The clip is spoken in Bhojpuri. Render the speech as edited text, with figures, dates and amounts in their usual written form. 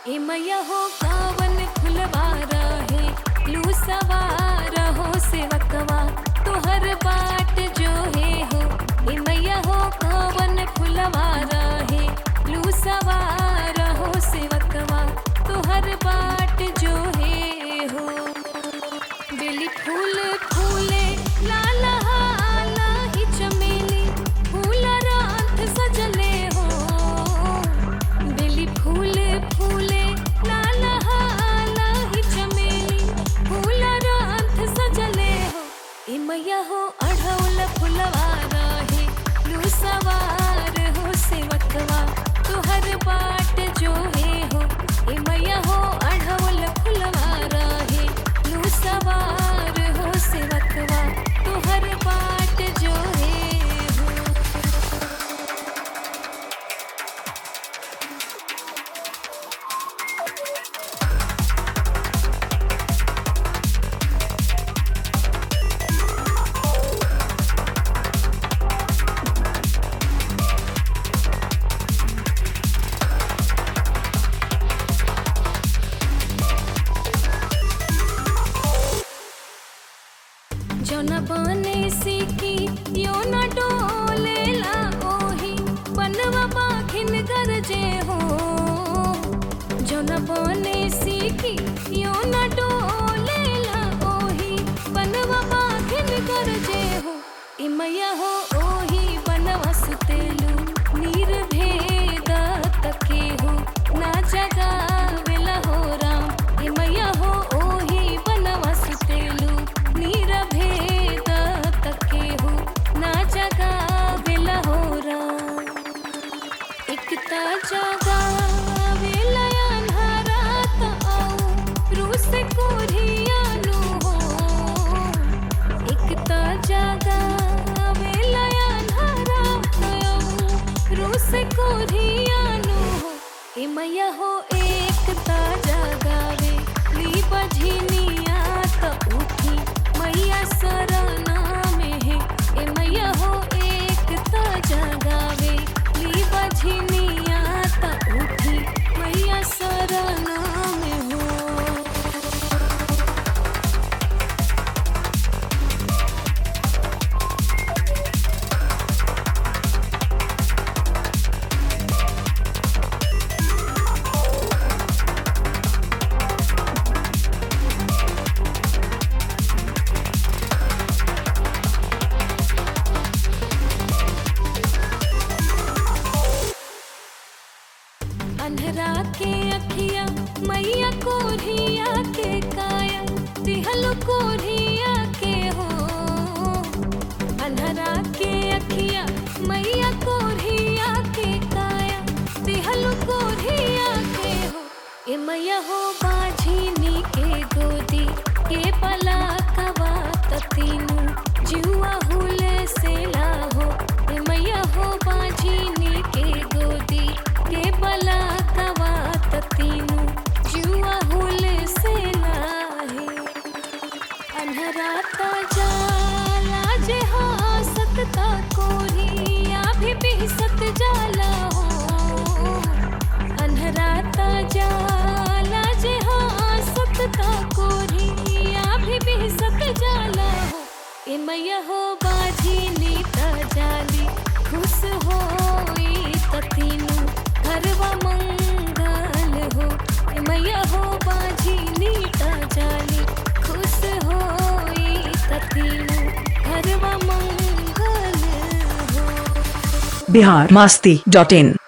ए मैया हो कावन फुलवारा है लू सवारा हो सेवकवा तुहर बाट जो है हो। ए मैया हो कावन फुलवारा है लू सवारा हो सेवकवा तुहर बाट जो है हो। बेली फूल फूले लाल हाला ही चमेली फूल रात सजले हो। बेली फूल फूले लाल हाला ही चमेली फूल रात सजले हो। ए मैया हो अढ़ौल फुलवारा है लू सवार हो सेवकवा तुहर बाट जो है हो। ए मैया हो अढ़ौल फुलवारा है लू सवार हो सेवकवा तुहर बाट जो है हो। जो न बने सीखी यो न डोलेला ओही बनवा पाखिन गरजे हो। जो न बने सीखी यो न डोलेला ओही बनवा पाखिन गरजे हो। ए मैया हो ओही बनवा सुतेलू नीर भेद तके हो ना जगावेला हो राम। ए मैया हो ओही बनवा सुतेलू नीर भेद तके हो ना जगावेला हो राम। एकता जगावेला अन्हारा त आऊ रूस कोरियानु हो। एकता जगावेला अन्हारा त आऊ रूस कोरियानु हो। ए मैया हो एकता जगावे ली बझिनिया त उठी मैया सरना में है। ए मैया हो एकता जगावे ली बझिनिया त उठी मैया सरना में हो। अन्हरा के अखिया मैया कोरिया के काया दिहल कोरिया के हो। अन्हरा के अखिया मैया कोरिया के काया दिहल कोरिया के हो। ए मैया हो बाझिनी के गोदी के पलाकवा तीनू जुआ हुले से लाहो। ए मैया हो बाझिनी के गोदी के पलाकवा तीनू जुआ हुले से लाहे। अन्हरा ता जाला जे हासत ता कोरिया भी बिहसत जाला हो। अन्हरा ता जाला जे हासत ता कोरिया भी बिहसत जाला हो। ए मैया हो बाझिनी ता जाली खुश होई त तीनू घरवा मंगल हो। ए मैया हो बाझिनी ता जाली खुश होई त तीनू घरवा मंगल हो। बिहार मस्ती.in